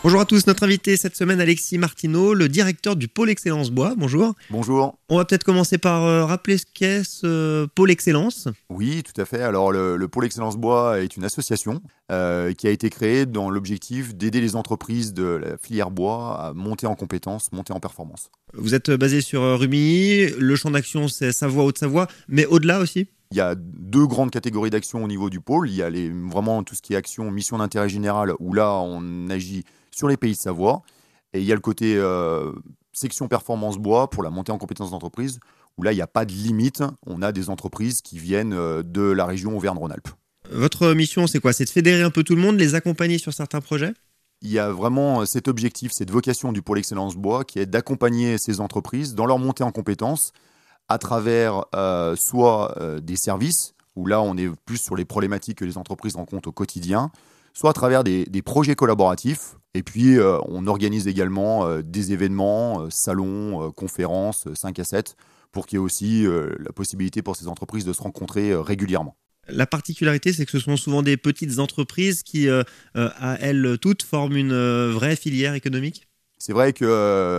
Bonjour à tous, notre invité cette semaine, Alexis Martineau, le directeur du Pôle Excellence Bois. Bonjour. Bonjour. On va peut-être commencer par rappeler ce qu'est ce Pôle Excellence. Oui, tout à fait. Alors, le Pôle Excellence Bois est une association qui a été créée dans l'objectif d'aider les entreprises de la filière bois à monter en compétences, monter en performance. Vous êtes basé sur Rumilly, le champ d'action c'est Savoie, Haute-Savoie, mais au-delà aussi. Il y a deux grandes catégories d'actions au niveau du pôle. Il y a vraiment tout ce qui est action, mission d'intérêt général, où là, on agit sur les pays de Savoie. Et il y a le côté section performance bois pour la montée en compétences d'entreprise, où là, il n'y a pas de limite. On a des entreprises qui viennent de la région Auvergne-Rhône-Alpes. Votre mission, c'est quoi? C'est de fédérer un peu tout le monde, les accompagner sur certains projets? Il y a vraiment cet objectif, cette vocation du Pôle Excellence Bois qui est d'accompagner ces entreprises dans leur montée en compétences à travers soit des services, où là on est plus sur les problématiques que les entreprises rencontrent au quotidien, soit à travers des projets collaboratifs. Et puis on organise également des événements, salons, conférences, 5 à 7, pour qu'il y ait aussi la possibilité pour ces entreprises de se rencontrer régulièrement. La particularité, c'est que ce sont souvent des petites entreprises qui, à elles toutes, forment une vraie filière économique. C'est vrai que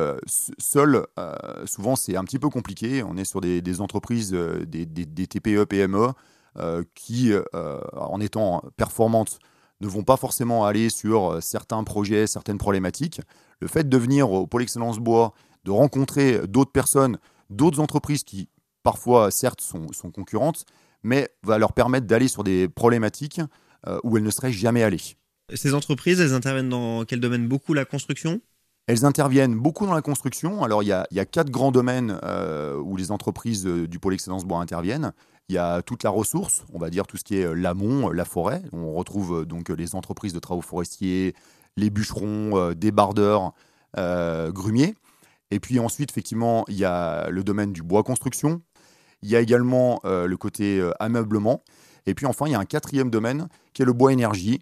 seul, souvent, c'est un petit peu compliqué. On est sur des entreprises, des TPE, PME, qui, en étant performantes, ne vont pas forcément aller sur certains projets, certaines problématiques. Le fait de venir au Pôle Excellence Bois, de rencontrer d'autres personnes, d'autres entreprises qui, parfois, certes, sont concurrentes, mais va leur permettre d'aller sur des problématiques où elles ne seraient jamais allées. Ces entreprises, elles interviennent dans quel domaine? Beaucoup la construction? Elles interviennent beaucoup dans la construction. Alors, il y a 4 grands domaines où les entreprises du Pôle Excellence Bois interviennent. Il y a toute la ressource, on va dire tout ce qui est l'amont, la forêt. On retrouve donc les entreprises de travaux forestiers, les bûcherons, débardeurs, grumiers. Et puis ensuite, effectivement, il y a le domaine du bois construction. Il y a également le côté ameublement. Et puis enfin, il y a un 4e domaine qui est le bois énergie,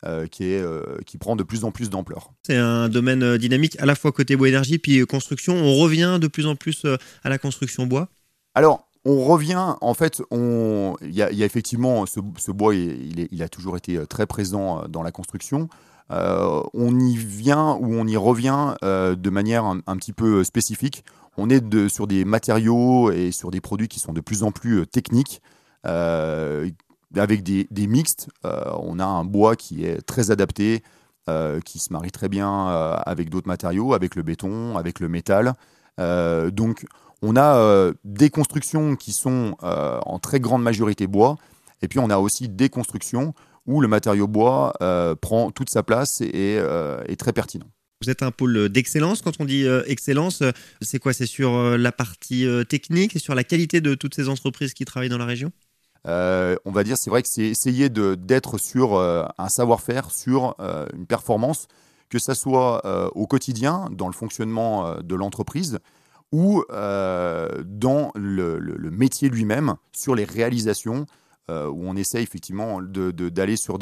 qui prend de plus en plus d'ampleur. C'est un domaine dynamique à la fois côté bois énergie puis construction. On revient de plus en plus à la construction bois. Alors, on revient, en fait, il y a effectivement ce bois, il a toujours été très présent dans la construction. On y vient ou on y revient de manière un petit peu spécifique. On est sur des matériaux et sur des produits qui sont de plus en plus techniques, avec des mixtes. On a un bois qui est très adapté, qui se marie très bien avec d'autres matériaux, avec le béton, avec le métal. Donc, on a des constructions qui sont en très grande majorité bois, et puis on a aussi des constructions où le matériau bois prend toute sa place et est très pertinent. Vous êtes un pôle d'excellence. Quand on dit excellence, c'est quoi? C'est sur la partie technique, c'est sur la qualité de toutes ces entreprises qui travaillent dans la région? On va dire, c'est vrai que c'est essayer d'être sur un savoir-faire, sur une performance, que ça soit au quotidien, dans le fonctionnement de l'entreprise, ou dans le métier lui-même, sur les réalisations, où on essaie effectivement d'aller sur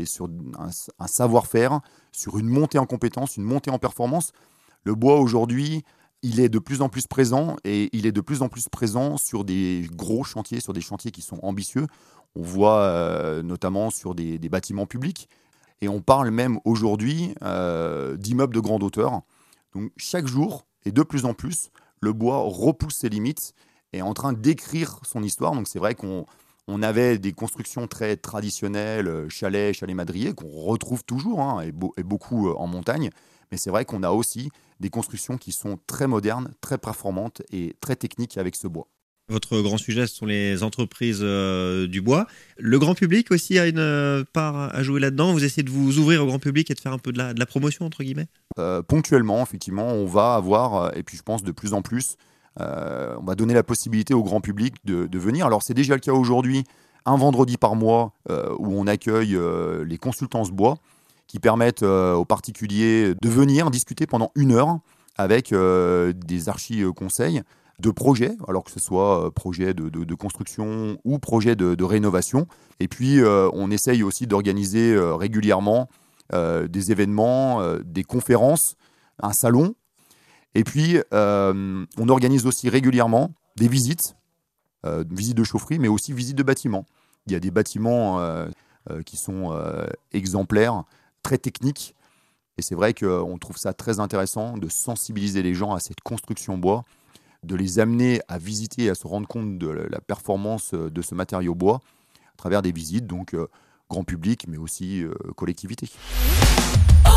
un savoir-faire, sur une montée en compétences, une montée en performance. Le bois aujourd'hui, il est de plus en plus présent, et il est de plus en plus présent sur des gros chantiers, sur des chantiers qui sont ambitieux. On voit notamment sur des bâtiments publics, et on parle même aujourd'hui d'immeubles de grande hauteur. Donc chaque jour, et de plus en plus, le bois repousse ses limites et est en train d'écrire son histoire. Donc c'est vrai qu'on avait des constructions très traditionnelles, chalets madriers, qu'on retrouve toujours, hein, et beaucoup en montagne. Mais c'est vrai qu'on a aussi des constructions qui sont très modernes, très performantes et très techniques avec ce bois. Votre grand sujet, ce sont les entreprises du bois. Le grand public aussi a une part à jouer là-dedans. Vous essayez de vous ouvrir au grand public et de faire un peu de la promotion, entre guillemets? Ponctuellement, effectivement, on va avoir, et puis je pense de plus en plus, on va donner la possibilité au grand public de venir. Alors c'est déjà le cas aujourd'hui, un vendredi par mois, où on accueille les consultances bois, qui permettent aux particuliers de venir discuter pendant 1 heure avec des archi-conseils de projets, alors que ce soit projet de construction ou projet de rénovation. Et puis, on essaye aussi d'organiser régulièrement des événements, des conférences, un salon. Et puis, on organise aussi régulièrement des visites de chaufferie, mais aussi visites de bâtiments. Il y a des bâtiments qui sont exemplaires, très techniques, Et c'est vrai qu'on trouve ça très intéressant de sensibiliser les gens à cette construction bois, de les amener à visiter et à se rendre compte de la performance de ce matériau bois à travers des visites, donc grand public, mais aussi collectivité.